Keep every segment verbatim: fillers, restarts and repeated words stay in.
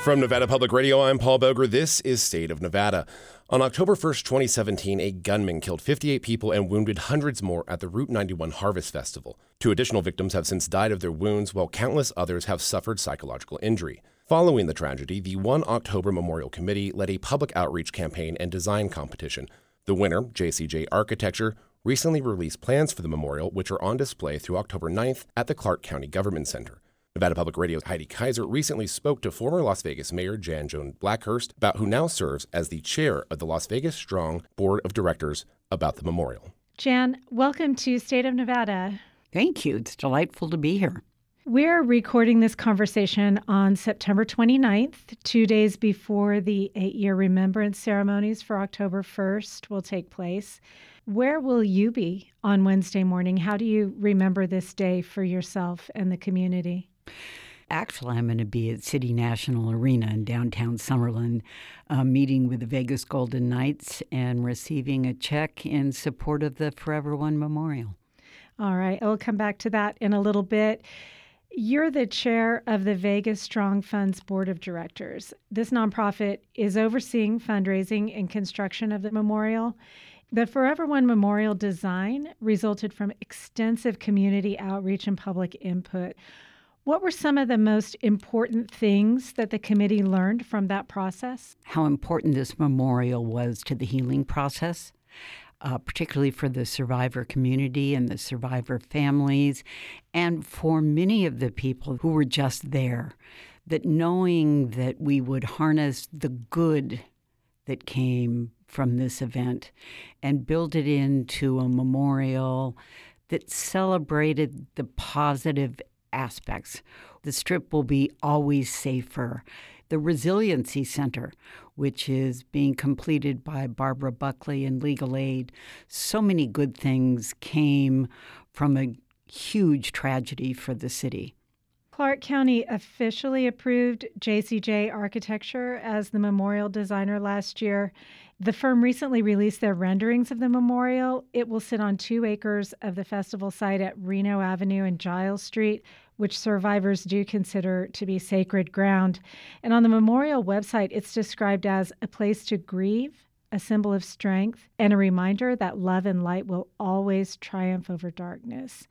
From Nevada Public Radio, I'm Paul Boger. This is State of Nevada. On October first, twenty seventeen, a gunman killed fifty-eight people and wounded hundreds more at the Route ninety-one Harvest Festival. Two additional victims have since died of their wounds, while countless others have suffered psychological injury. Following the tragedy, the One October Memorial Committee led a public outreach campaign and design competition. The winner, J C J Architecture, recently released plans for the memorial, which are on display through October ninth at the Clark County Government Center. Nevada Public Radio's Heidi Kaiser recently spoke to former Las Vegas Mayor Jan Joan Blackhurst, about who now serves as the chair of the Las Vegas Strong Board of Directors, about the memorial. Jan, welcome to State of Nevada. Thank you. It's delightful to be here. We're recording this conversation on September twenty-ninth, two days before the eight-year remembrance ceremonies for October first will take place. Where will you be on Wednesday morning? How do you remember this day for yourself and the community? Actually, I'm going to be at City National Arena in downtown Summerlin, uh, meeting with the Vegas Golden Knights and receiving a check in support of the Forever One Memorial. All right. I'll come back to that in a little bit. You're the chair of the Vegas Strong Fund's Board of Directors. This nonprofit is overseeing fundraising and construction of the memorial. The Forever One Memorial design resulted from extensive community outreach and public input. What were some of the most important things that the committee learned from that process? How important this memorial was to the healing process, uh, particularly for the survivor community and the survivor families, and for many of the people who were just there, that knowing that we would harness the good that came from this event and build it into a memorial that celebrated the positive aspects. The Strip will be always safer. The Resiliency Center, which is being completed by Barbara Buckley and Legal Aid. So many good things came from a huge tragedy for the city. Clark County officially approved J C J Architecture as the memorial designer last year. The firm recently released their renderings of the memorial. It will sit on two acres of the festival site at Reno Avenue and Giles Street, which survivors do consider to be sacred ground. And on the memorial website, it's described as a place to grieve, a symbol of strength, and a reminder that love and light will always triumph over darkness.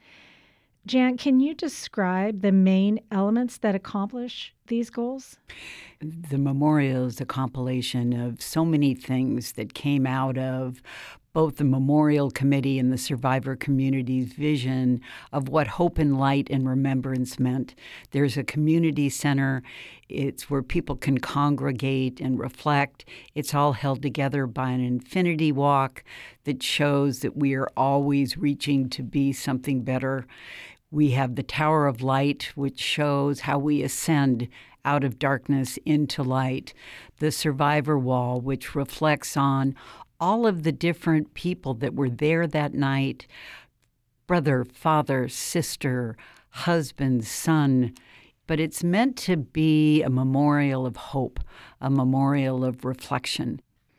Jan, can you describe the main elements that accomplish these goals? The memorial is a compilation of so many things that came out of both the Memorial Committee and the survivor community's vision of what hope and light and remembrance meant. There's a community center. It's where people can congregate and reflect. It's all held together by an infinity walk that shows that we are always reaching to be something better. We have the Tower of Light, which shows how we ascend out of darkness into light. The Survivor Wall, which reflects on all of the different people that were there that night, brother, father, sister, husband, son. But it's meant to be a memorial of hope, a memorial of reflection.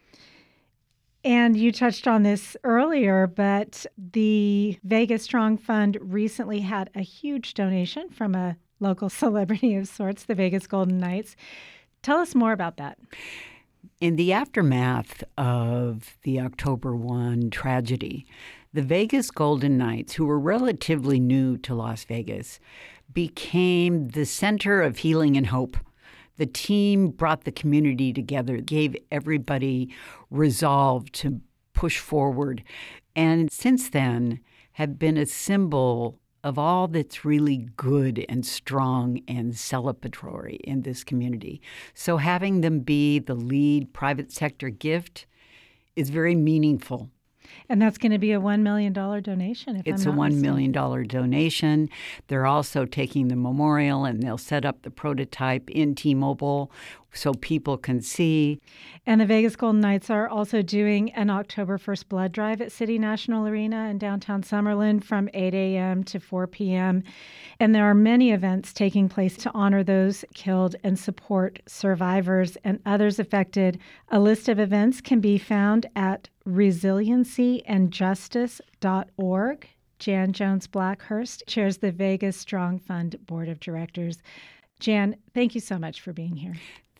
And you touched on this earlier, but the Vegas Strong Fund recently had a huge donation from a local celebrity of sorts, the Vegas Golden Knights. Tell us more about that. In the aftermath of the October first tragedy, the Vegas Golden Knights, who were relatively new to Las Vegas, became the center of healing and hope. The team brought the community together, gave everybody resolve to push forward, and since then have been a symbol of all that's really good and strong and celebratory in this community. So having them be the lead private sector gift is very meaningful. And that's going to be a one million dollars donation, if It's I'm not a one million mistaken. dollars donation. They're also taking the memorial and they'll set up the prototype in T-Mobile so people can see. And the Vegas Golden Knights are also doing an October first blood drive at City National Arena in downtown Summerlin from eight a.m. to four p.m. And there are many events taking place to honor those killed and support survivors and others affected. A list of events can be found at resiliency and justice dot org. Jan Jones Blackhurst chairs the Vegas Strong Fund Board of Directors. Jan, thank you so much for being here.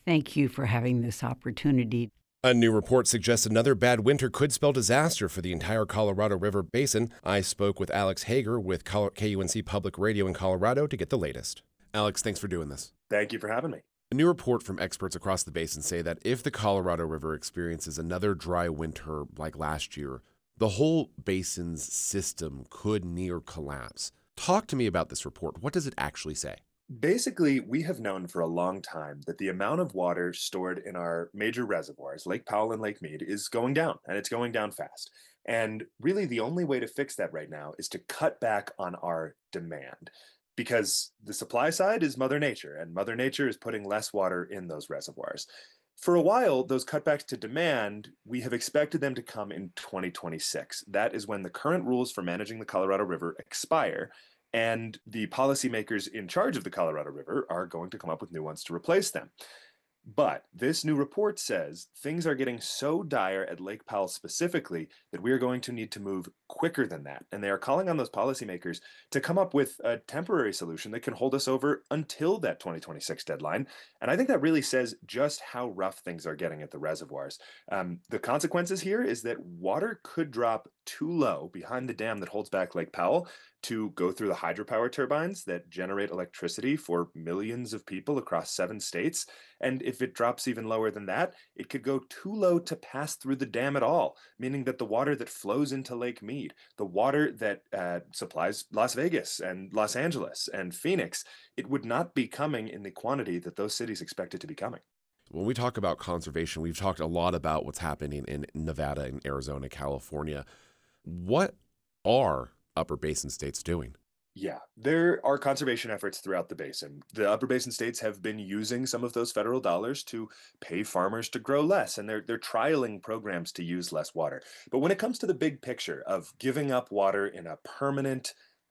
Thank you for having this opportunity. A new report suggests another bad winter could spell disaster for the entire Colorado River Basin. I spoke with Alex Hager with K U N C Public Radio in Colorado to get the latest. Alex, thanks for doing this. Thank you for having me. A new report from experts across the basin say that if the Colorado River experiences another dry winter like last year, the whole basin's system could near collapse. Talk to me about this report. What does it actually say? Basically, we have known for a long time that the amount of water stored in our major reservoirs, Lake Powell and Lake Mead, is going down, and it's going down fast. And really, the only way to fix that right now is to cut back on our demand, because the supply side is Mother Nature, and Mother Nature is putting less water in those reservoirs. For a while, those cutbacks to demand, we have expected them to come in twenty twenty-six. That is when the current rules for managing the Colorado River expire, and the policymakers in charge of the Colorado River are going to come up with new ones to replace them. But this new report says things are getting so dire at Lake Powell specifically that we are going to need to move quicker than that. And they are calling on those policymakers to come up with a temporary solution that can hold us over until that twenty twenty-six deadline. And I think that really says just how rough things are getting at the reservoirs. Um, the consequences here is that water could drop too low behind the dam that holds back Lake Powell to go through the hydropower turbines that generate electricity for millions of people across seven states. And if it drops even lower than that, it could go too low to pass through the dam at all, meaning that the water that flows into Lake Mead, the water that uh, supplies Las Vegas and Los Angeles and Phoenix, it would not be coming in the quantity that those cities expect it to be coming. When we talk about conservation, we've talked a lot about what's happening in Nevada and Arizona, California. What are Upper Basin states doing? Yeah, there are conservation efforts throughout the basin. The Upper Basin states have been using some of those federal dollars to pay farmers to grow less, and they're they're trialing programs to use less water. But when it comes to the big picture of giving up water in a permanent,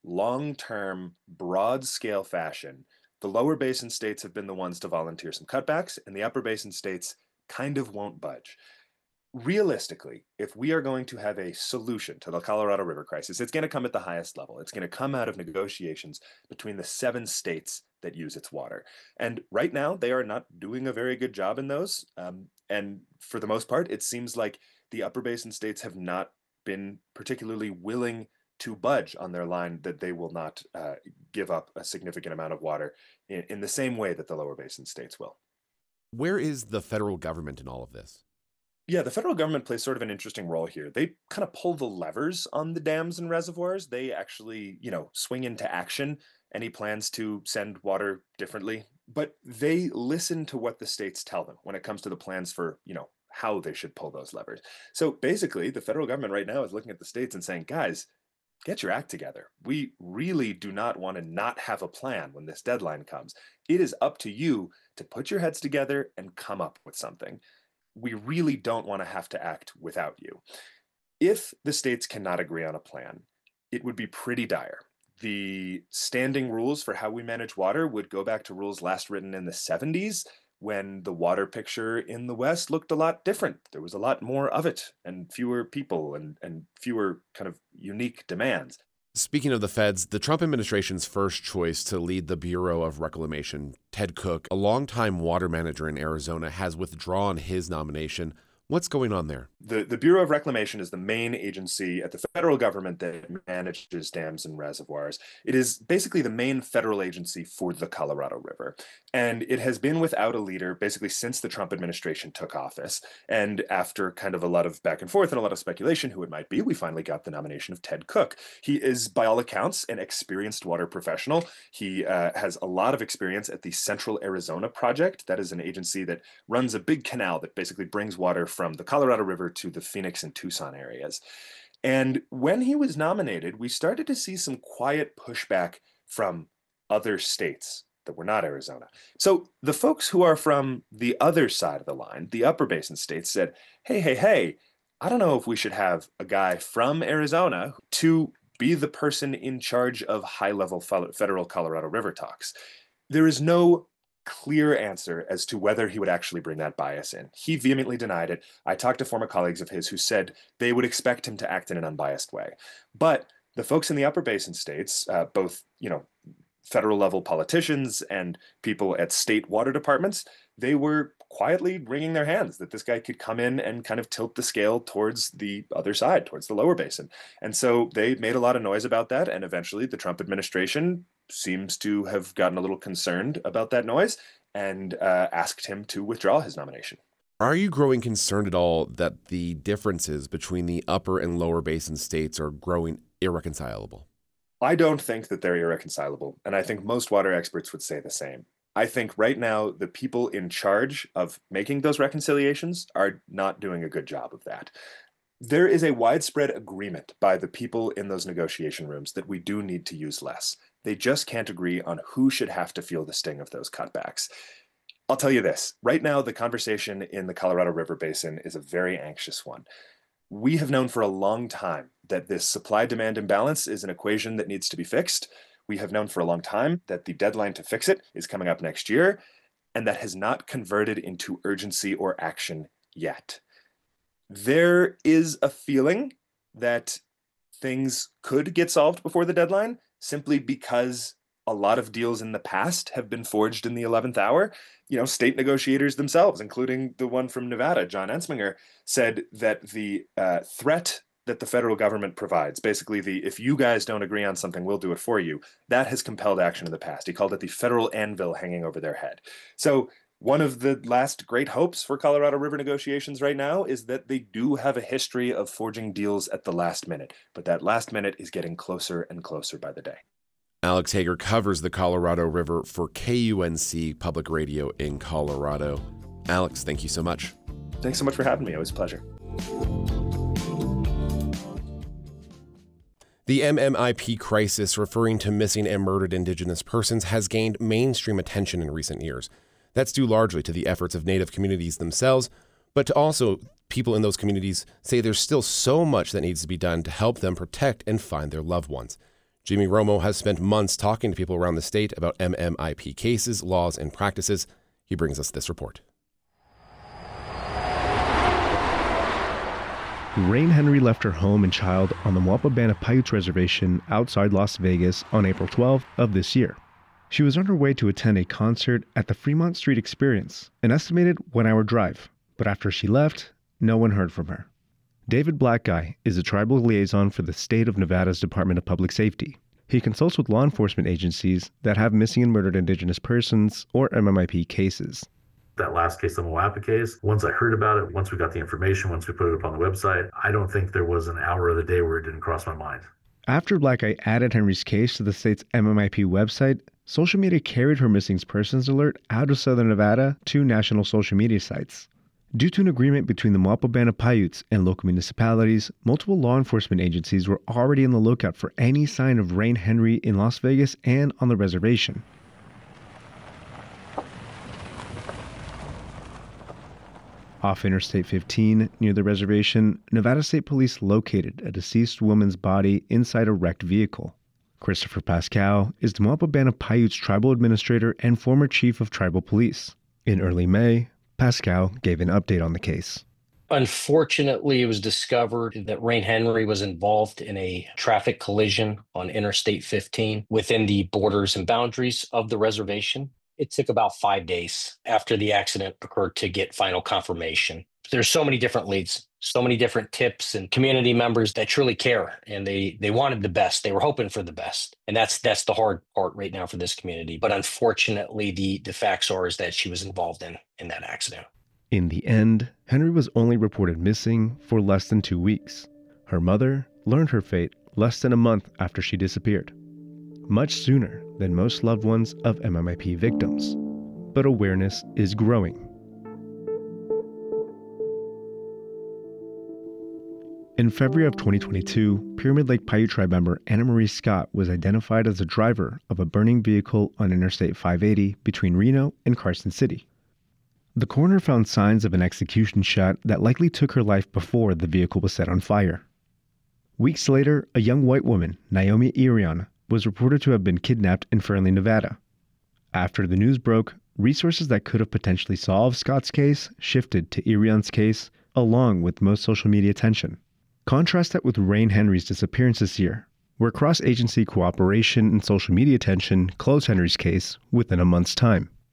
long-term, broad-scale fashion, the Lower Basin states have been the ones to volunteer some cutbacks, and the Upper Basin states kind of won't budge. Realistically, if we are going to have a solution to the Colorado River crisis, it's going to come at the highest level. It's going to come out of negotiations between the seven states that use its water. And right now, they are not doing a very good job in those. Um, and for the most part, it seems like the Upper Basin states have not been particularly willing to budge on their line that they will not uh, give up a significant amount of water in, in the same way that the Lower Basin states will. Where is the federal government in all of this? Yeah, the federal government plays sort of an interesting role here. They kind of pull the levers on the dams and reservoirs. They actually, you know, swing into action any plans to send water differently. But they listen to what the states tell them when it comes to the plans for, you know, how they should pull those levers. So basically, the federal government right now is looking at the states and saying, guys, get your act together. We really do not want to not have a plan when this deadline comes. It is up to you to put your heads together and come up with something. We really don't want to have to act without you. If the states cannot agree on a plan, it would be pretty dire. The standing rules for how we manage water would go back to rules last written in the seventies, when the water picture in the West looked a lot different. There was a lot more of it and fewer people and, and fewer kind of unique demands. Speaking of the feds, the Trump administration's first choice to lead the Bureau of Reclamation, Ted Cook, a longtime water manager in Arizona, has withdrawn his nomination. What's going on there? The, the Bureau of Reclamation is the main agency at the federal government that manages dams and reservoirs. It is basically the main federal agency for the Colorado River. And it has been without a leader basically since the Trump administration took office. And after kind of a lot of back and forth and a lot of speculation who it might be, we finally got the nomination of Ted Cook. He is, by all accounts, an experienced water professional. He uh, has a lot of experience at the Central Arizona Project. That is an agency that runs a big canal that basically brings water from the Colorado River to the Phoenix and Tucson areas. And when he was nominated, we started to see some quiet pushback from other states that were not Arizona. So the folks who are from the other side of the line, the Upper Basin states, said, hey, hey, hey, I don't know if we should have a guy from Arizona to be the person in charge of high-level federal Colorado River talks. There is no clear answer as to whether he would actually bring that bias in. He vehemently denied it. I talked to former colleagues of his who said they would expect him to act in an unbiased way. But the folks in the Upper Basin states, uh, both, you know, federal level politicians and people at state water departments, they were quietly wringing their hands that this guy could come in and kind of tilt the scale towards the other side, towards the lower basin. And so they made a lot of noise about that. And eventually the Trump administration seems to have gotten a little concerned about that noise and uh, asked him to withdraw his nomination. Are you growing concerned at all that the differences between the upper and lower basin states are growing irreconcilable? I don't think that they're irreconcilable. And I think most water experts would say the same. I think right now the people in charge of making those reconciliations are not doing a good job of that. There is a widespread agreement by the people in those negotiation rooms that we do need to use less. They just can't agree on who should have to feel the sting of those cutbacks. I'll tell you this, right now the conversation in the Colorado River Basin is a very anxious one. We have known for a long time that this supply-demand imbalance is an equation that needs to be fixed. We have known for a long time that the deadline to fix it is coming up next year, and that has not converted into urgency or action yet. There is a feeling that things could get solved before the deadline simply because a lot of deals in the past have been forged in the eleventh hour. You know, state negotiators themselves, including the one from Nevada, John Ensminger, said that the uh, threat that the federal government provides, basically the if you guys don't agree on something, we'll do it for you, that has compelled action in the past. He called it the federal anvil hanging over their head. So one of the last great hopes for Colorado River negotiations right now is that they do have a history of forging deals at the last minute, but that last minute is getting closer and closer by the day. Alex Hager covers the Colorado River for K U N C Public Radio in Colorado. Alex, thank you so much. Thanks so much for having me. It was a pleasure. The M M I P crisis, referring to missing and murdered Indigenous persons, has gained mainstream attention in recent years. That's due largely to the efforts of Native communities themselves, but to also people in those communities say there's still so much that needs to be done to help them protect and find their loved ones. Jimmy Romo has spent months talking to people around the state about M M I P cases, laws, and practices. He brings us this report. Rain Henry left her home and child on the Mwapabana Paiutes Reservation outside Las Vegas on April twelfth of this year. She was on her way to attend a concert at the Fremont Street Experience, an estimated one-hour drive, but after she left, no one heard from her. David Blackguy is a tribal liaison for the state of Nevada's Department of Public Safety. He consults with law enforcement agencies that have missing and murdered Indigenous persons or M M I P cases. That last case, the Moapa case, once I heard about it, once we got the information, once we put it up on the website, I don't think there was an hour of the day where it didn't cross my mind. After Blackguy added Henry's case to the state's M M I P website, social media carried her missing persons alert out of southern Nevada to national social media sites. Due to an agreement between the Mwapabana Paiutes and local municipalities, multiple law enforcement agencies were already on the lookout for any sign of Rain Henry in Las Vegas and on the reservation. Off Interstate fifteen, near the reservation, Nevada State Police located a deceased woman's body inside a wrecked vehicle. Christopher Pascal is the Mwapabana Paiutes tribal administrator and former chief of tribal police. In early May, Pascal gave an update on the case. Unfortunately, it was discovered that Rain Henry was involved in a traffic collision on Interstate fifteen within the borders and boundaries of the reservation. It took about five days after the accident occurred to get final confirmation. There's so many different leads, so many different tips and community members that truly care, and they they wanted the best. They were hoping for the best. And that's that's the hard part right now for this community. But unfortunately, the, the facts are is that she was involved in, in that accident. In the end, Henry was only reported missing for less than two weeks. Her mother learned her fate less than a month after she disappeared. Much sooner than most loved ones of M M I P victims. But awareness is growing. In February of twenty twenty-two, Pyramid Lake Paiute tribe member Anna Marie Scott was identified as the driver of a burning vehicle on Interstate five eighty between Reno and Carson City. The coroner found signs of an execution shot that likely took her life before the vehicle was set on fire. Weeks later, a young white woman, Naomi Irion, was reported to have been kidnapped in Fernley, Nevada. After the news broke, resources that could have potentially solved Scott's case shifted to Irion's case, along with most social media attention. Contrast that with Rain Henry's disappearance this year, where cross-agency cooperation and social media attention closed Henry's case within a month's time.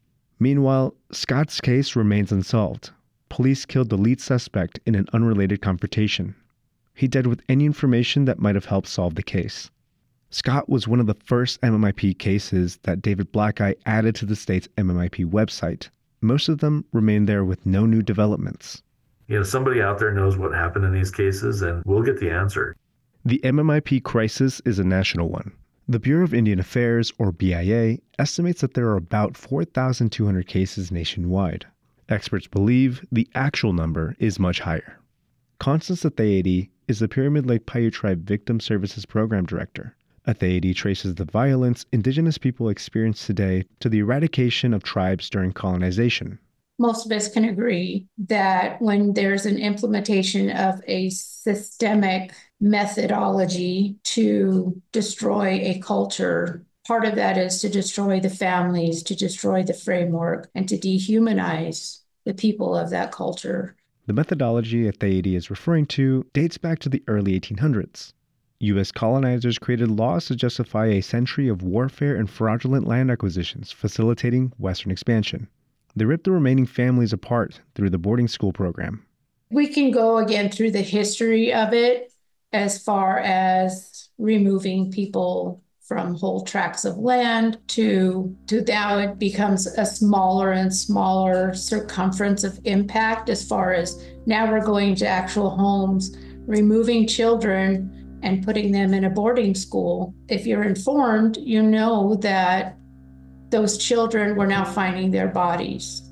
Meanwhile, Scott's case remains unsolved. Police killed the lead suspect in an unrelated confrontation. He died with any information that might have helped solve the case. Scott was one of the first M M I P cases that David Blackeye added to the state's M M I P website. Most of them remain there with no new developments. You know, somebody out there knows what happened in these cases, and we'll get the answer. The M M I P crisis is a national one. The Bureau of Indian Affairs, or B I A, estimates that there are about four thousand two hundred cases nationwide. Experts believe the actual number is much higher. Constance Athayedi is the Pyramid Lake Paiute Tribe Victim Services Program Director. Athayedi traces the violence Indigenous people experience today to the eradication of tribes during colonization. Most of us can agree that when there's an implementation of a systemic methodology to destroy a culture, part of that is to destroy the families, to destroy the framework, and to dehumanize the people of that culture. The methodology Athayedi is referring to dates back to the early eighteen hundreds. U S colonizers created laws to justify a century of warfare and fraudulent land acquisitions, facilitating Western expansion. They ripped the remaining families apart through the boarding school program. We can go again through the history of it as far as removing people from whole tracts of land to, to now it becomes a smaller and smaller circumference of impact as far as now we're going to actual homes, removing children and putting them in a boarding school. If you're informed, you know that those children were now finding their bodies.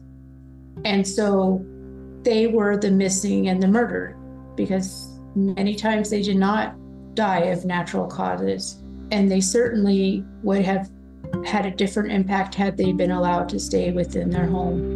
And so they were the missing and the murdered, because many times they did not die of natural causes. And they certainly would have had a different impact had they been allowed to stay within their home.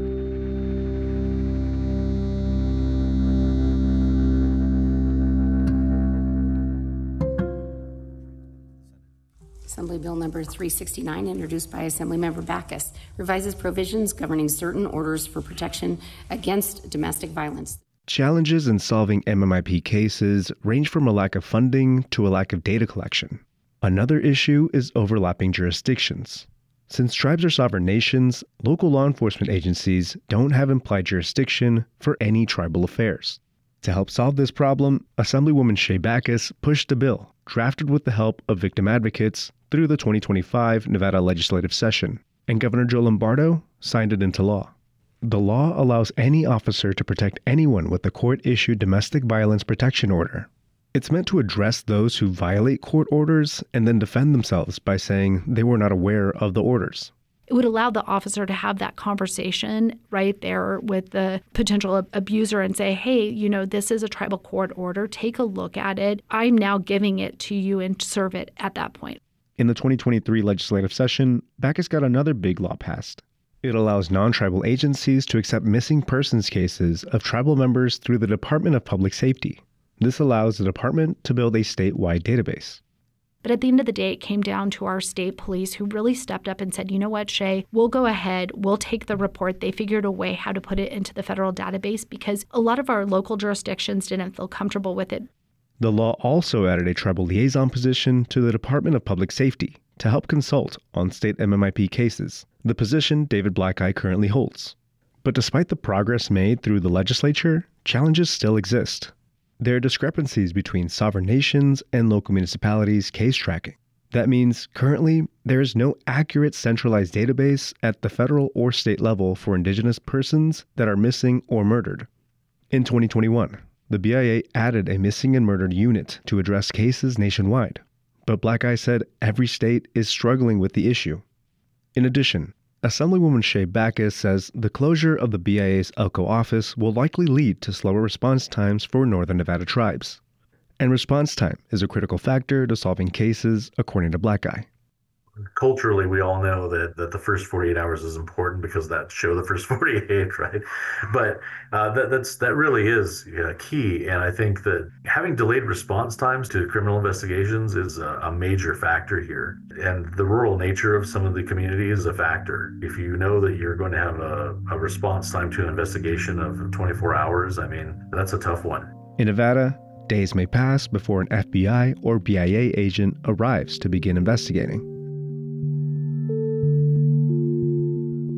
Assembly Bill number three sixty-nine, introduced by Assemblymember Backus, revises provisions governing certain orders for protection against domestic violence. Challenges in solving M M I P cases range from a lack of funding to a lack of data collection. Another issue is overlapping jurisdictions. Since tribes are sovereign nations, local law enforcement agencies don't have implied jurisdiction for any tribal affairs. To help solve this problem, Assemblywoman Shay Backus pushed a bill, drafted with the help of victim advocates, through the twenty twenty-five Nevada legislative session, and Governor Joe Lombardo signed it into law. The law allows any officer to protect anyone with a court-issued domestic violence protection order. It's meant to address those who violate court orders and then defend themselves by saying they were not aware of the orders. It would allow the officer to have that conversation right there with the potential abuser and say, hey, you know, this is a tribal court order. Take a look at it. I'm now giving it to you and serve it at that point. In the twenty twenty-three legislative session, Backus got another big law passed. It allows non-tribal agencies to accept missing persons cases of tribal members through the Department of Public Safety. This allows the department to build a statewide database. But at the end of the day, it came down to our state police who really stepped up and said, you know what, Shay, we'll go ahead, we'll take the report. They figured a way how to put it into the federal database because a lot of our local jurisdictions didn't feel comfortable with it. The law also added a tribal liaison position to the Department of Public Safety to help consult on state M M I P cases, the position David Blackeye currently holds. But despite the progress made through the legislature, challenges still exist. There are discrepancies between sovereign nations and local municipalities' case tracking. That means currently there is no accurate centralized database at the federal or state level for Indigenous persons that are missing or murdered. In twenty twenty-one, the B I A added a missing and murdered unit to address cases nationwide, but Blackeye said every state is struggling with the issue. In addition, Assemblywoman Shay Backus says the closure of the B I A's Elko office will likely lead to slower response times for Northern Nevada tribes. And response time is a critical factor to solving cases, according to Blackeye. Culturally, we all know that, that the first forty-eight hours is important because that show the first forty-eight, right? But uh, that that's that really is uh, key. And I think that having delayed response times to criminal investigations is a, a major factor here. And the rural nature of some of the community is a factor. If you know that you're going to have a, a response time to an investigation of twenty-four hours, I mean, that's a tough one. In Nevada, days may pass before an F B I or B I A agent arrives to begin investigating.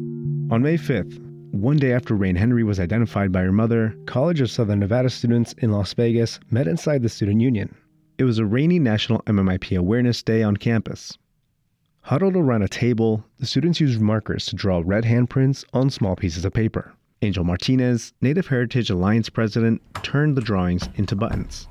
On May fifth, one day after Rain Henry was identified by her mother, College of Southern Nevada students in Las Vegas met inside the student union. It was a rainy National M M I P Awareness Day on campus. Huddled around a table, the students used markers to draw red handprints on small pieces of paper. Angel Martinez, Native Heritage Alliance president, turned the drawings into buttons.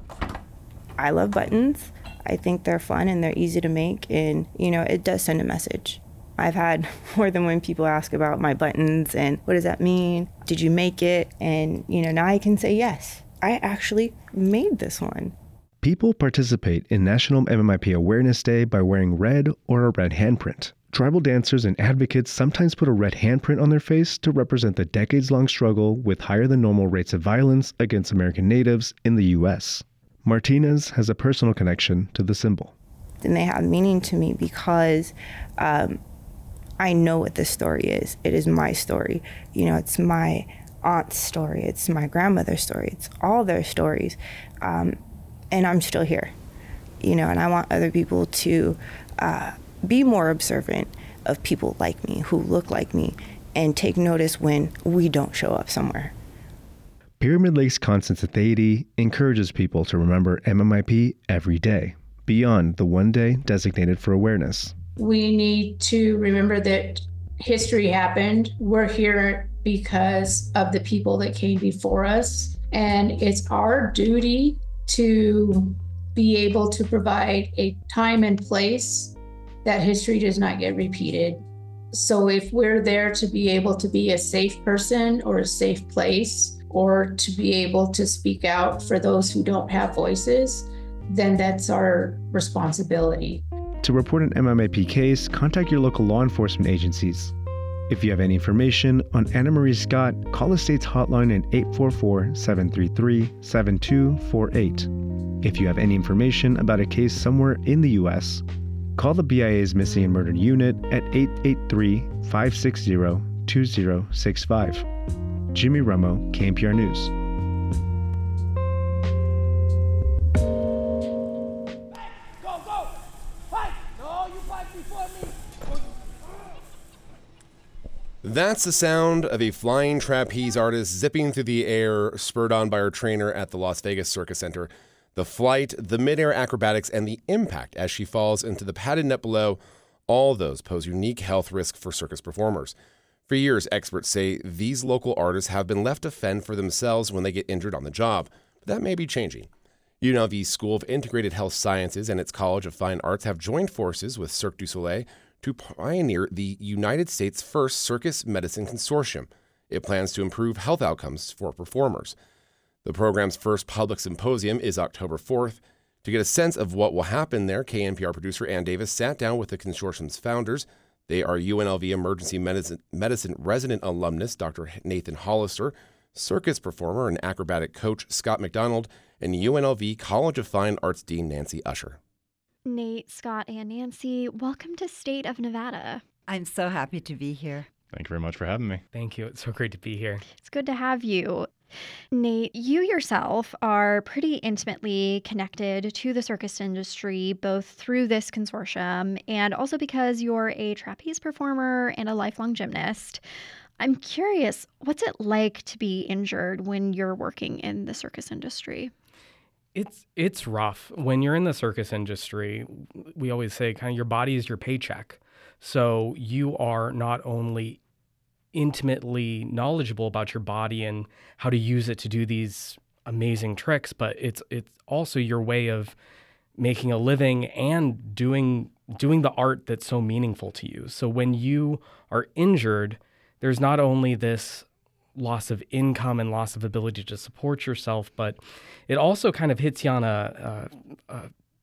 I love buttons. I think they're fun and they're easy to make, and, you know, it does send a message. I've had more than one people ask about my buttons and what does that mean? Did you make it? And, you know, now I can say yes. I actually made this one. People participate in National M M I P Awareness Day by wearing red or a red handprint. Tribal dancers and advocates sometimes put a red handprint on their face to represent the decades-long struggle with higher than normal rates of violence against American natives in the U S. Martinez has a personal connection to the symbol. And they have meaning to me because um, I know what this story is. It is my story. You know, it's my aunt's story. It's my grandmother's story. It's all their stories. Um, and I'm still here, you know, and I want other people to uh, be more observant of people like me, who look like me, and take notice when we don't show up somewhere. Pyramid Lake's Constance Atheidi encourages people to remember M M I P every day, beyond the one day designated for awareness. We need to remember that history happened. We're here because of the people that came before us, and it's our duty to be able to provide a time and place that history does not get repeated. So if we're there to be able to be a safe person or a safe place, or to be able to speak out for those who don't have voices, then that's our responsibility. To report an M M I P case, contact your local law enforcement agencies. If you have any information on Anna Marie Scott, call the state's hotline at eight four four, seven three three, seven two four eight. If you have any information about a case somewhere in the U S, call the B I A's Missing and Murdered Unit at eight eight three, five six zero, two zero six five. Jimmy Romo, K N P R News. That's the sound of a flying trapeze artist zipping through the air, spurred on by her trainer at the Las Vegas Circus Center. The flight, the midair acrobatics, and the impact as she falls into the padded net below, all those pose unique health risks for circus performers. For years, experts say these local artists have been left to fend for themselves when they get injured on the job. But that may be changing. U N L V's School of Integrated Health Sciences and its College of Fine Arts have joined forces with Cirque du Soleil to pioneer the United States' first circus medicine consortium. It plans to improve health outcomes for performers. The program's first public symposium is October fourth. To get a sense of what will happen there, K N P R producer Ann Davis sat down with the consortium's founders. They are U N L V Emergency Medicine, Medicine resident alumnus Doctor Nathan Hollister, circus performer and acrobatic coach Scott McDonald, and U N L V College of Fine Arts Dean Nancy Usher. Nate, Scott, and Nancy, welcome to State of Nevada. I'm so happy to be here. Thank you very much for having me. Thank you. It's so great to be here. It's good to have you. Nate, you yourself are pretty intimately connected to the circus industry, both through this consortium and also because you're a trapeze performer and a lifelong gymnast. I'm curious, what's it like to be injured when you're working in the circus industry? It's it's rough. When you're in the circus industry, we always say kind of your body is your paycheck. So you are not only intimately knowledgeable about your body and how to use it to do these amazing tricks, but it's it's also your way of making a living and doing doing the art that's so meaningful to you. So when you are injured, there's not only this loss of income and loss of ability to support yourself, but it also kind of hits you on a, a, a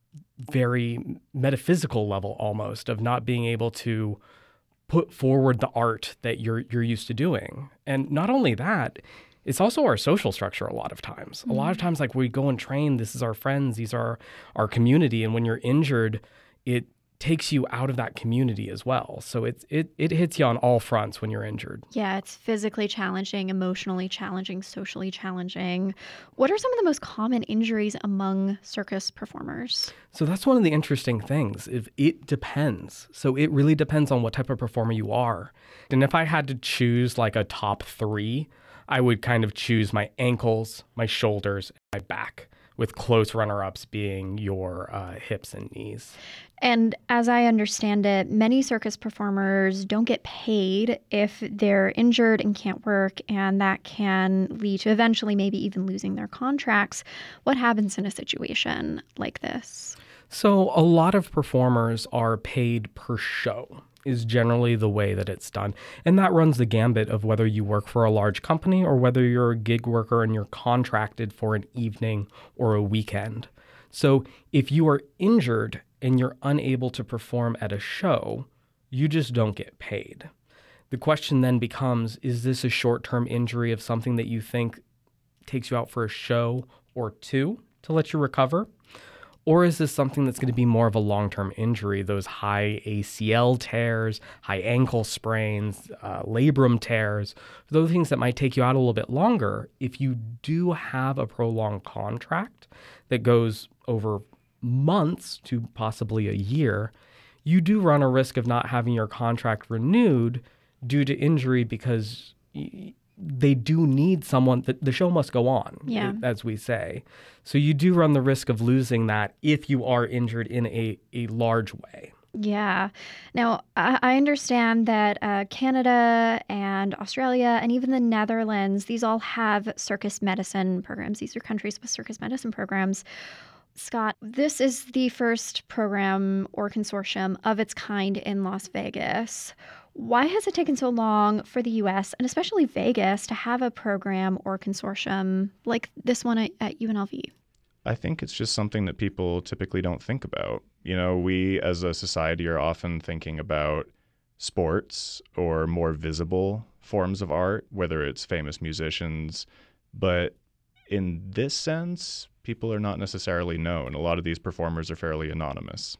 very metaphysical level almost of not being able to put forward the art that you're you're used to doing. And not only that, it's also our social structure a lot of times. Mm-hmm. A lot of times, like, we go and train, this is our friends, these are our community, and when you're injured, it takes you out of that community as well. So it's it it hits you on all fronts when you're injured. Yeah, it's physically challenging, emotionally challenging, socially challenging. What are some of the most common injuries among circus performers? So that's one of the interesting things. If it depends. So it really depends on what type of performer you are. And if I had to choose like a top three, I would kind of choose my ankles, my shoulders, and my back, with close runner-ups being your uh, hips and knees. And as I understand it, many circus performers don't get paid if they're injured and can't work, and that can lead to eventually maybe even losing their contracts. What happens in a situation like this? So a lot of performers are paid per show, is generally the way that it's done. And that runs the gambit of whether you work for a large company or whether you're a gig worker and you're contracted for an evening or a weekend. So if you are injured and you're unable to perform at a show, you just don't get paid. The question then becomes, is this a short-term injury of something that you think takes you out for a show or two to let you recover? Or is this something that's going to be more of a long-term injury, those high A C L tears, high ankle sprains, uh, labrum tears, those things that might take you out a little bit longer? If you do have a prolonged contract that goes over months to possibly a year, you do run a risk of not having your contract renewed due to injury because y- they do need someone. The, the show must go on, yeah. as we say. So you do run the risk of losing that if you are injured in a, a large way. Yeah. Now, I I understand that uh, Canada and Australia and even the Netherlands, these all have circus medicine programs. These are countries with circus medicine programs. Scott, this is the first program or consortium of its kind in Las Vegas. Why has it taken so long for the U S and especially Vegas to have a program or consortium like this one at, at U N L V? I think it's just something that people typically don't think about. You know, we as a society are often thinking about sports or more visible forms of art, whether it's famous musicians. But in this sense, people are not necessarily known. A lot of these performers are fairly anonymous.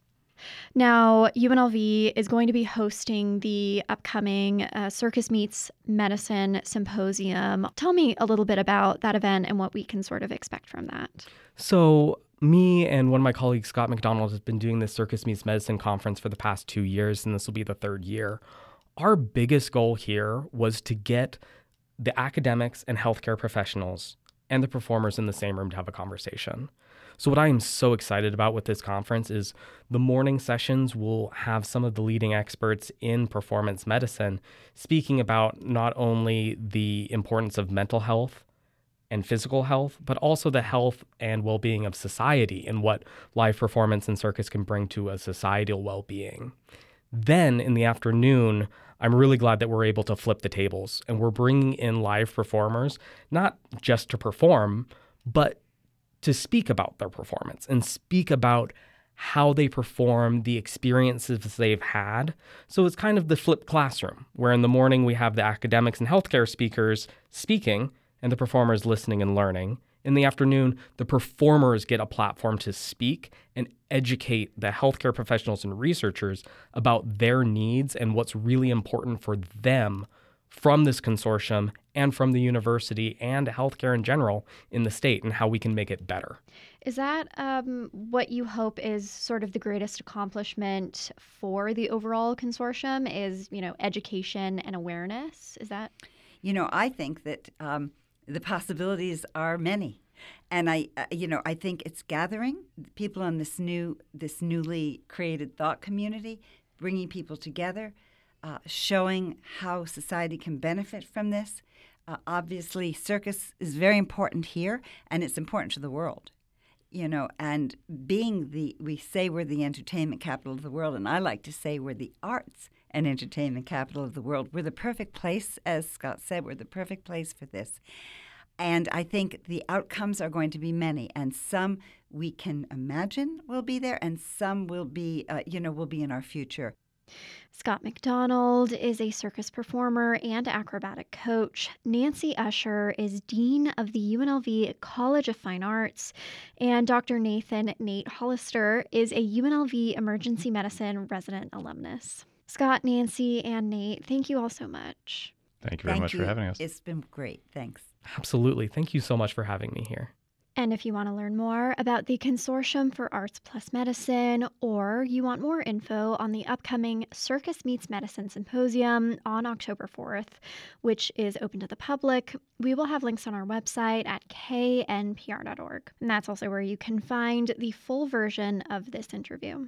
Now, U N L V is going to be hosting the upcoming uh, Circus Meets Medicine Symposium. Tell me a little bit about that event and what we can sort of expect from that. So me and one of my colleagues, Scott McDonald, has been doing this Circus Meets Medicine conference for the past two years, and this will be the third year. Our biggest goal here was to get the academics and healthcare professionals and the performers in the same room to have a conversation. So what I am so excited about with this conference is the morning sessions will have some of the leading experts in performance medicine speaking about not only the importance of mental health and physical health, but also the health and well-being of society and what live performance and circus can bring to a societal well-being. Then in the afternoon, I'm really glad that we're able to flip the tables and we're bringing in live performers, not just to perform, but to speak about their performance and speak about how they perform, the experiences they've had. So it's kind of the flipped classroom, where in the morning we have the academics and healthcare speakers speaking and the performers listening and learning. In the afternoon, the performers get a platform to speak and educate the healthcare professionals and researchers about their needs and what's really important for them from this consortium and from the university and healthcare in general in the state and how we can make it better. Is that um, what you hope is sort of the greatest accomplishment for the overall consortium is, you know, education and awareness? Is that? You know, I think that um, the possibilities are many. And I, uh, you know, I think it's gathering people on this new, this newly created thought community, bringing people together, Uh, showing how society can benefit from this. Uh, obviously, circus is very important here, and it's important to the world. You know, and being the, we say we're the entertainment capital of the world, and I like to say we're the arts and entertainment capital of the world. We're the perfect place, as Scott said, we're the perfect place for this. And I think the outcomes are going to be many, and some we can imagine will be there, and some will be, uh, you know, will be in our future. Scott McDonald is a circus performer and acrobatic coach. Nancy Usher is Dean of the U N L V College of Fine Arts. And Doctor Nathan Nate Hollister is a U N L V Emergency Medicine resident alumnus. Scott, Nancy, and Nate, thank you all so much. Thank you very Thank much you. for having us. It's been great. Thanks. Absolutely. Thank you so much for having me here. And if you want to learn more about the Consortium for Arts Plus Medicine, or you want more info on the upcoming Circus Meets Medicine Symposium on October fourth, which is open to the public, we will have links on our website at k n p r dot org. And that's also where you can find the full version of this interview.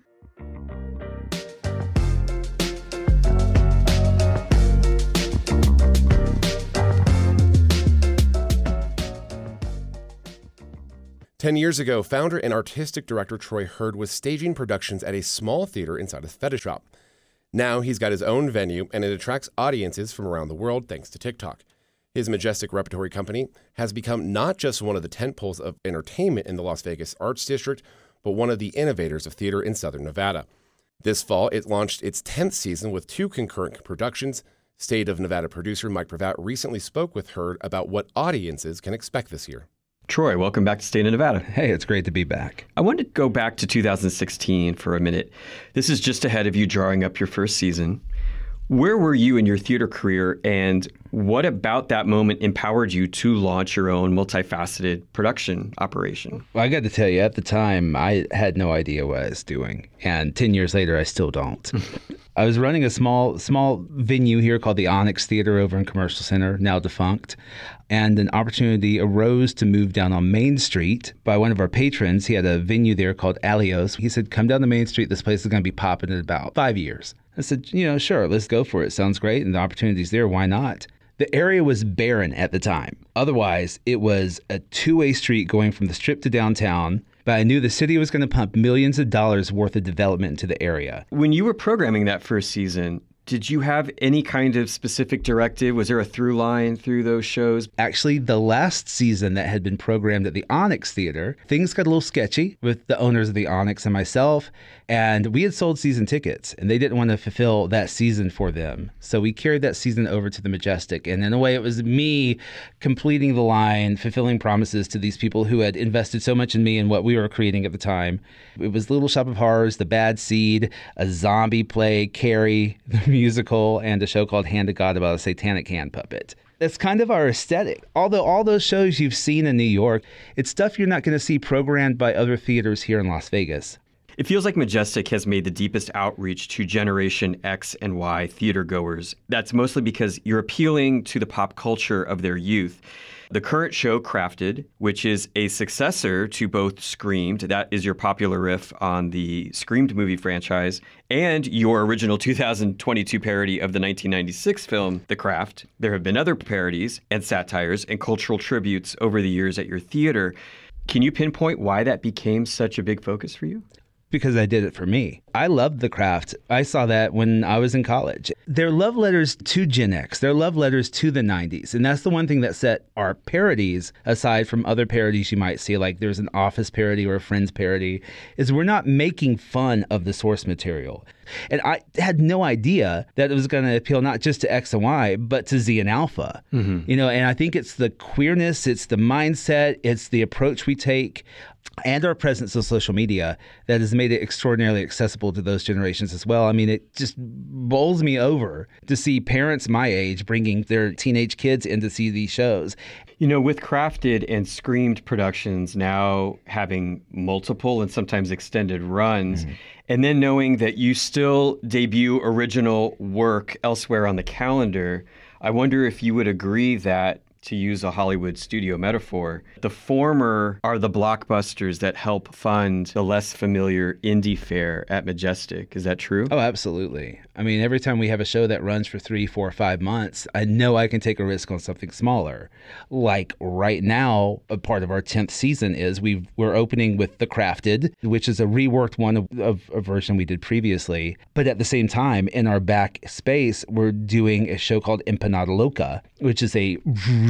Ten years ago, founder and artistic director Troy Hurd was staging productions at a small theater inside a fetish shop. Now he's got his own venue, and it attracts audiences from around the world thanks to TikTok. His Majestic Repertory Company has become not just one of the tentpoles of entertainment in the Las Vegas Arts District, but one of the innovators of theater in Southern Nevada. This fall, it launched its tenth season with two concurrent productions. State of Nevada producer Mike Pravat recently spoke with Hurd about what audiences can expect this year. Troy, welcome back to State of Nevada. Hey, it's great to be back. I wanted to go back to two thousand sixteen for a minute. This is just ahead of you drawing up your first season. Where were you in your theater career, and what about that moment empowered you to launch your own multifaceted production operation? Well, I got to tell you, at the time, I had no idea what I was doing. And ten years later, I still don't. I was running a small small venue here called the Onyx Theater over in Commercial Center, now defunct. And an opportunity arose to move down on Main Street by one of our patrons. He had a venue there called Alios. He said, come down to Main Street. This place is going to be popping in about five years. I said, you know, sure, let's go for it. Sounds great. And the opportunity's there. Why not? The area was barren at the time. Otherwise, it was a two-way street going from the Strip to downtown. But I knew the city was going to pump millions of dollars worth of development into the area. When you were programming that first season, did you have any kind of specific directive? Was there a through line through those shows? Actually, the last season that had been programmed at the Onyx Theater, things got a little sketchy with the owners of the Onyx and myself. And we had sold season tickets, and they didn't want to fulfill that season for them. So we carried that season over to the Majestic. And in a way, it was me completing the line, fulfilling promises to these people who had invested so much in me and what we were creating at the time. It was Little Shop of Horrors, The Bad Seed, a zombie play, Carrie, the musical, and a show called Hand of God about a satanic hand puppet. That's kind of our aesthetic. Although all those shows you've seen in New York, it's stuff you're not going to see programmed by other theaters here in Las Vegas. It feels like Majestic has made the deepest outreach to Generation X and Y theater goers. That's mostly because you're appealing to the pop culture of their youth. The current show, Crafted, which is a successor to both Screamed, that is your popular riff on the Screamed movie franchise, and your original two thousand twenty-two parody of the nineteen ninety-six film, The Craft. There have been other parodies and satires and cultural tributes over the years at your theater. Can you pinpoint why that became such a big focus for you? Because I did it for me. I loved The Craft. I saw that when I was in college. They're love letters to Gen X. They're love letters to the nineties. And that's the one thing that set our parodies aside from other parodies you might see, like there's an Office parody or a Friends parody, is we're not making fun of the source material. And I had no idea that it was going to appeal not just to X and Y, but to Z and Alpha. Mm-hmm. You know, and I think it's the queerness, it's the mindset, it's the approach we take, and our presence on social media that has made it extraordinarily accessible to those generations as well. I mean, it just bowls me over to see parents my age bringing their teenage kids in to see these shows. You know, with Crafted and Screamed productions now having multiple and sometimes extended runs, mm-hmm. and then knowing that you still debut original work elsewhere on the calendar, I wonder if you would agree that, to use a Hollywood studio metaphor, the former are the blockbusters that help fund the less familiar indie fare at Majestic. Is that true? Oh, absolutely. I mean, every time we have a show that runs for three, four, five months, I know I can take a risk on something smaller. Like right now, a part of our tenth season is we've, we're opening with The Crafted, which is a reworked one of, of a version we did previously. But at the same time, in our back space, we're doing a show called Empanada Loca, which is a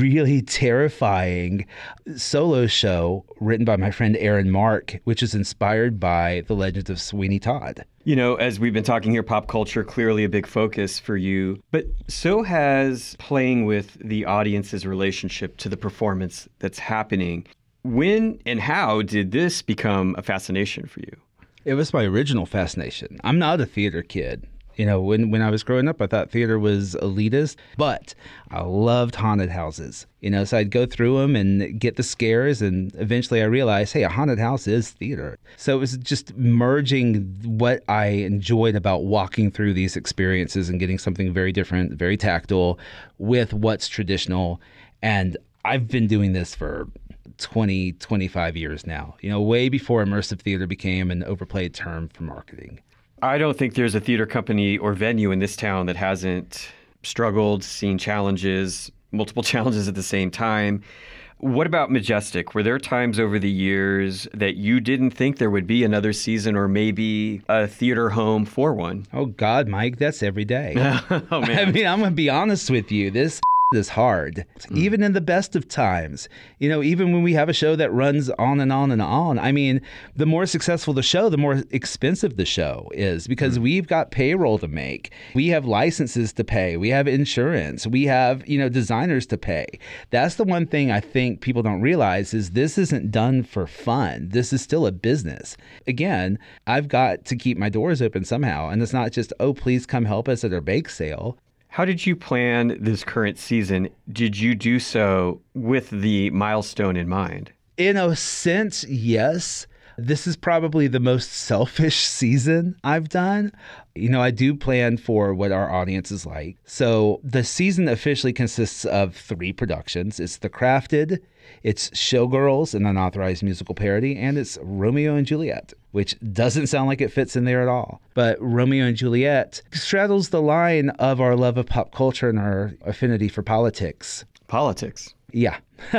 really terrifying solo show written by my friend Aaron Mark, which is inspired by the legends of Sweeney Todd. You know, as we've been talking here, pop culture, clearly a big focus for you, but so has playing with the audience's relationship to the performance that's happening. When and how did this become a fascination for you? It was my original fascination. I'm not a theater kid. You know, when, when I was growing up, I thought theater was elitist, but I loved haunted houses. You know, so I'd go through them and get the scares, and eventually I realized, hey, a haunted house is theater. So it was just merging what I enjoyed about walking through these experiences and getting something very different, very tactile, with what's traditional. And I've been doing this for twenty, twenty-five years now, you know, way before immersive theater became an overplayed term for marketing. I don't think there's a theater company or venue in this town that hasn't struggled, seen challenges, multiple challenges at the same time. What about Majestic? Were there times over the years that you didn't think there would be another season or maybe a theater home for one? Oh, God, Mike, that's every day. Oh, man. I mean, I'm going to be honest with you. This is hard, mm. even in the best of times. You know, even when we have a show that runs on and on and on. I mean, the more successful the show, the more expensive the show is, because mm. we've got payroll to make. We have licenses to pay. We have insurance. We have, you know, designers to pay. That's the one thing I think people don't realize is this isn't done for fun. This is still a business. Again, I've got to keep my doors open somehow. And it's not just, oh, please come help us at our bake sale. How did you plan this current season? Did you do so with the milestone in mind? In a sense, yes. This is probably the most selfish season I've done. You know, I do plan for what our audience is like. So the season officially consists of three productions. It's The Crafted, it's Showgirls, an unauthorized musical parody, and it's Romeo and Juliet, which doesn't sound like it fits in there at all. But Romeo and Juliet straddles the line of our love of pop culture and our affinity for politics. Politics? Yeah.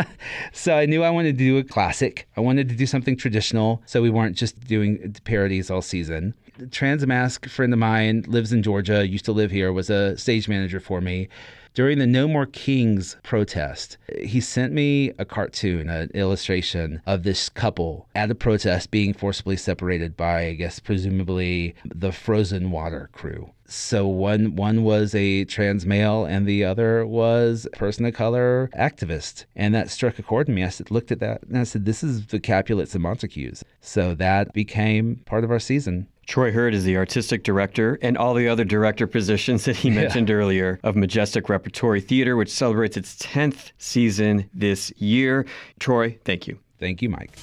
So I knew I wanted to do a classic. I wanted to do something traditional, so we weren't just doing parodies all season. A trans mask friend of mine lives in Georgia, used to live here, was a stage manager for me. During the No More Kings protest, he sent me a cartoon, an illustration of this couple at a protest being forcibly separated by, I guess, presumably the Frozen Water crew. So one one was a trans male and the other was a person of color activist. And that struck a chord in me. I said, looked at that and I said, this is the Capulets and Montagues. So that became part of our season. Troy Hurd is the artistic director and all the other director positions that he mentioned yeah. earlier of Majestic Repertory Theater, which celebrates its tenth season this year. Troy, thank you. Thank you, Mike.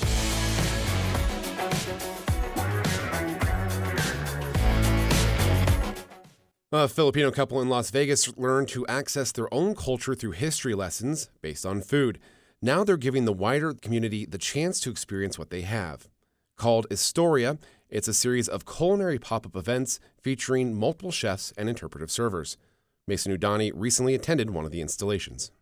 A Filipino couple in Las Vegas learned to access their own culture through history lessons based on food. Now they're giving the wider community the chance to experience what they have. Called Historia, it's a series of culinary pop-up events featuring multiple chefs and interpretive servers. Mason Udani recently attended one of the installations.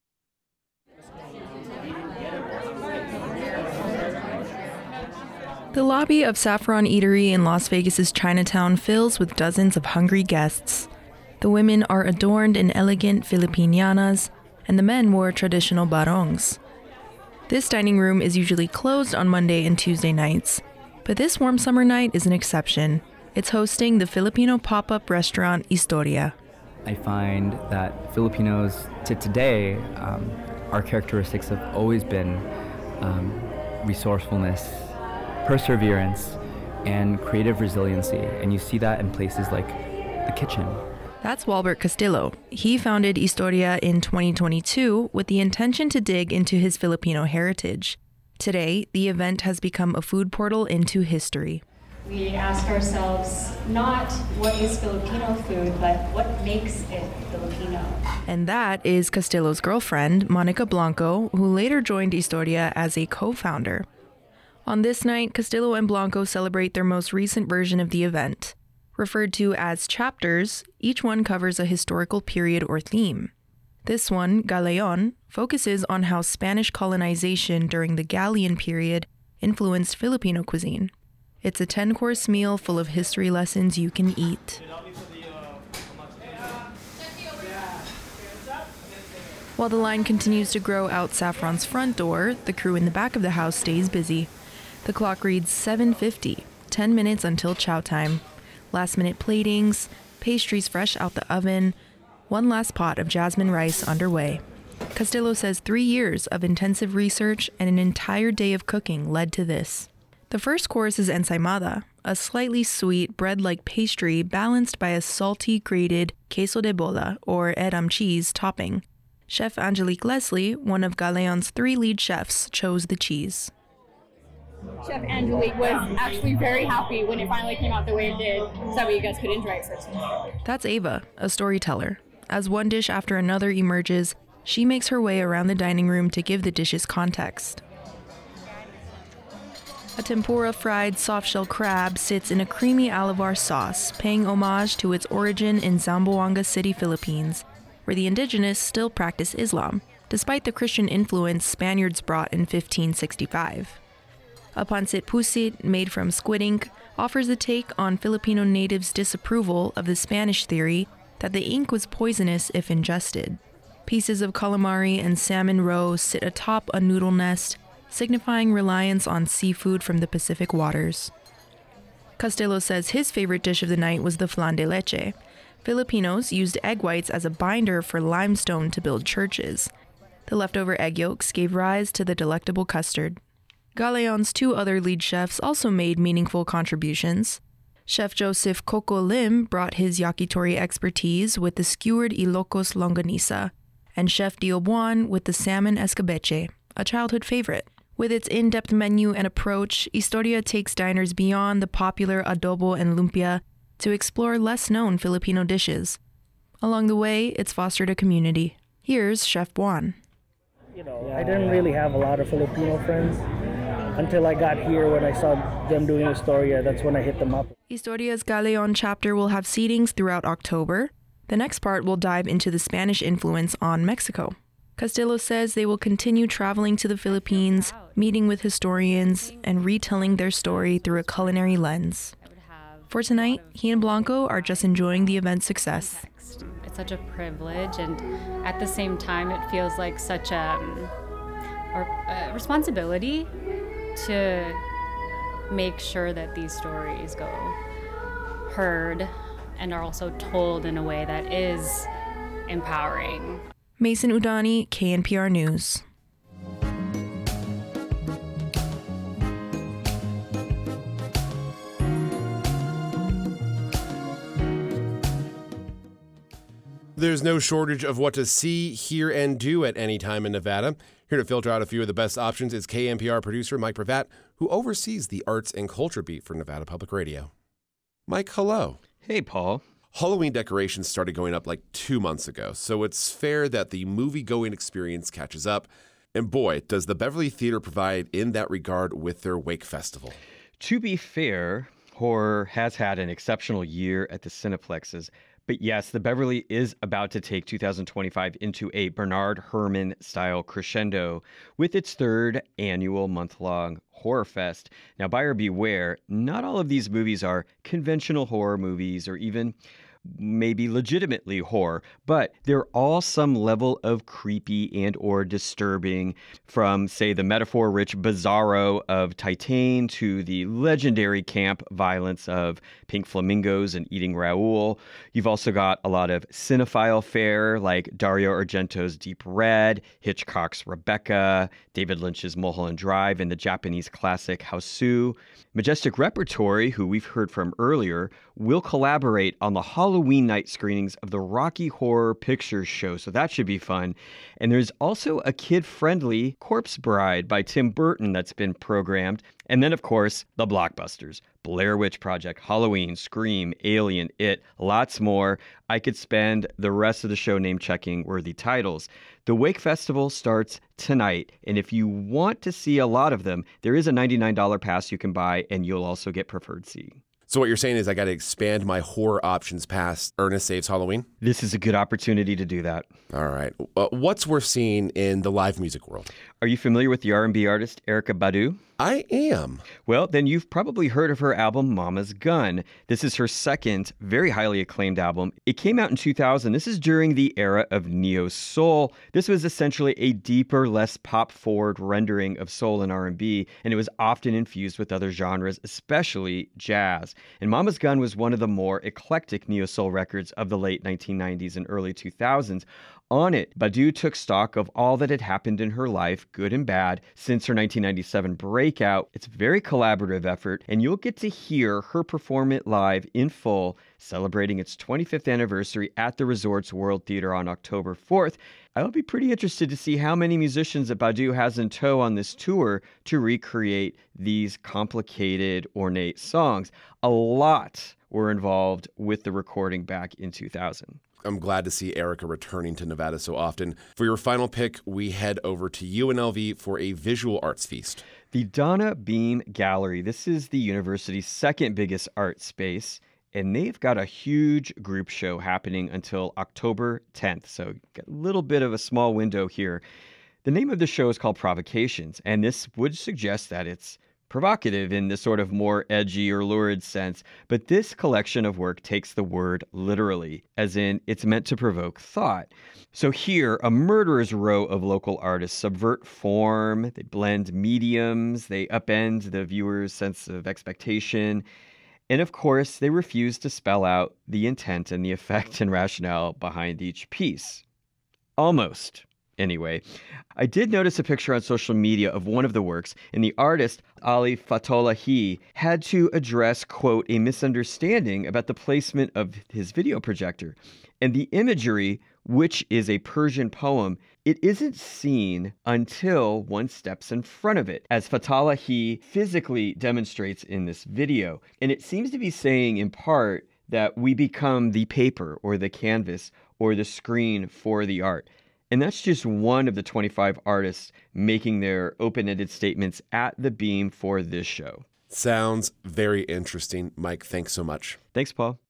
The lobby of Saffron Eatery in Las Vegas's Chinatown fills with dozens of hungry guests. The women are adorned in elegant Filipinianas, and the men wore traditional barongs. This dining room is usually closed on Monday and Tuesday nights, but this warm summer night is an exception. It's hosting the Filipino pop-up restaurant Historia. I find that Filipinos to today, um, our characteristics have always been um, resourcefulness, perseverance, and creative resiliency. And you see that in places like the kitchen. That's Walbert Castillo. He founded Historia in twenty twenty-two with the intention to dig into his Filipino heritage. Today, the event has become a food portal into history. We ask ourselves not what is Filipino food, but what makes it Filipino. And that is Castillo's girlfriend, Monica Blanco, who later joined Historia as a co-founder. On this night, Castillo and Blanco celebrate their most recent version of the event. Referred to as chapters, each one covers a historical period or theme. This one, Galeon, focuses on how Spanish colonization during the Galleon period influenced Filipino cuisine. It's a ten-course meal full of history lessons you can eat. While the line continues to grow out Saffron's front door, the crew in the back of the house stays busy. The clock reads seven fifty, ten minutes until chow time. Last-minute platings, pastries fresh out the oven, one last pot of jasmine rice underway. Castillo says three years of intensive research and an entire day of cooking led to this. The first course is ensaimada, a slightly sweet bread-like pastry balanced by a salty grated queso de bola, or edam cheese, topping. Chef Angelique Leslie, one of Galeon's three lead chefs, chose the cheese. Chef Angelique was actually very happy when it finally came out the way it did, so that way you guys could enjoy it first. That's Ava, a storyteller. As one dish after another emerges, she makes her way around the dining room to give the dishes context. A tempura fried soft-shell crab sits in a creamy alivar sauce, paying homage to its origin in Zamboanga City, Philippines, where the indigenous still practice Islam, despite the Christian influence Spaniards brought in fifteen sixty-five. A pancit pusit, made from squid ink, offers a take on Filipino natives' disapproval of the Spanish theory that the ink was poisonous if ingested. Pieces of calamari and salmon roe sit atop a noodle nest, signifying reliance on seafood from the Pacific waters. Castillo says his favorite dish of the night was the flan de leche. Filipinos used egg whites as a binder for limestone to build churches. The leftover egg yolks gave rise to the delectable custard. Galeon's two other lead chefs also made meaningful contributions. Chef Joseph Coco Lim brought his yakitori expertise with the skewered Ilocos longanisa, and Chef Diobuan with the salmon escabeche, a childhood favorite. With its in-depth menu and approach, Historia takes diners beyond the popular adobo and lumpia to explore less-known Filipino dishes. Along the way, it's fostered a community. Here's Chef Buan. You know, I didn't really have a lot of Filipino friends until I got here. When I saw them doing Historia, that's when I hit them up. Historia's Galeon chapter will have seatings throughout October. The next part will dive into the Spanish influence on Mexico. Castillo says they will continue traveling to the Philippines, meeting with historians, and retelling their story through a culinary lens. For tonight, he and Blanco are just enjoying the event's success. It's such a privilege, and at the same time, it feels like such a, a responsibility to make sure that these stories go heard and are also told in a way that is empowering. Mason Udani, K N P R News. There's no shortage of what to see, hear, and do at any time in Nevada. Here to filter out a few of the best options is K N P R producer Mike Pravat, who oversees the arts and culture beat for Nevada Public Radio. Mike, hello. Hey, Paul. Halloween decorations started going up like two months ago, so it's fair that the movie-going experience catches up. And boy, does the Beverly Theater provide in that regard with their Wake Festival. To be fair, horror has had an exceptional year at the Cineplexes. But yes, the Beverly is about to take two thousand twenty-five into a Bernard Herrmann-style crescendo with its third annual month-long Horror Fest. Now, buyer beware, not all of these movies are conventional horror movies or even maybe legitimately horror, but they're all some level of creepy and or disturbing, from, say, the metaphor-rich bizarro of Titane to the legendary camp violence of Pink Flamingos and Eating Raoul. You've also got a lot of cinephile fare like Dario Argento's Deep Red, Hitchcock's Rebecca, David Lynch's Mulholland Drive, and the Japanese classic Hausu. Majestic Repertory, who we've heard from earlier, will collaborate on the Halloween night screenings of the Rocky Horror Picture Show, so that should be fun. And there's also a kid-friendly Corpse Bride by Tim Burton that's been programmed. And then, of course, the blockbusters. Blair Witch Project, Halloween, Scream, Alien, It, lots more. I could spend the rest of the show name-checking worthy titles. The Wake Festival starts tonight, and if you want to see a lot of them, there is a ninety-nine dollars pass you can buy, and you'll also get preferred seating. So what you're saying is I got to expand my horror options past Ernest Saves Halloween? This is a good opportunity to do that. All right. Uh, what's worth seeing in the live music world? Are you familiar with the R and B artist Erykah Badu? I am. Well, then you've probably heard of her album Mama's Gun. This is her second, very highly acclaimed album. It came out in two thousand. This is during the era of neo-soul. This was essentially a deeper, less pop-forward rendering of soul and R and B, and it was often infused with other genres, especially jazz. And Mama's Gun was one of the more eclectic neo-soul records of the late nineteen nineties and early two thousands. On it, Badu took stock of all that had happened in her life, good and bad, since her nineteen ninety-seven breakout. It's a very collaborative effort, and you'll get to hear her perform it live in full, celebrating its twenty-fifth anniversary at the Resorts World Theater on October fourth. I'll be pretty interested to see how many musicians that Badu has in tow on this tour to recreate these complicated, ornate songs. A lot were involved with the recording back in two thousand. I'm glad to see Erykah returning to Nevada so often. For your final pick, we head over to U N L V for a visual arts feast. The Donna Beam Gallery. This is the university's second biggest art space, and they've got a huge group show happening until October tenth. So got a little bit of a small window here. The name of the show is called Provocations, and this would suggest that it's provocative in the sort of more edgy or lurid sense, but this collection of work takes the word literally, as in it's meant to provoke thought. So here, a murderer's row of local artists subvert form, they blend mediums, they upend the viewer's sense of expectation, and of course, they refuse to spell out the intent and the effect and rationale behind each piece. Almost. Anyway, I did notice a picture on social media of one of the works, and the artist, Ali Fatolahi, had to address, quote, a misunderstanding about the placement of his video projector. And the imagery, which is a Persian poem, it isn't seen until one steps in front of it, as Fatolahi physically demonstrates in this video. And it seems to be saying, in part, that we become the paper or the canvas or the screen for the art. And that's just one of the twenty-five artists making their open-ended statements at the Beam for this show. Sounds very interesting. Mike, thanks so much. Thanks, Paul.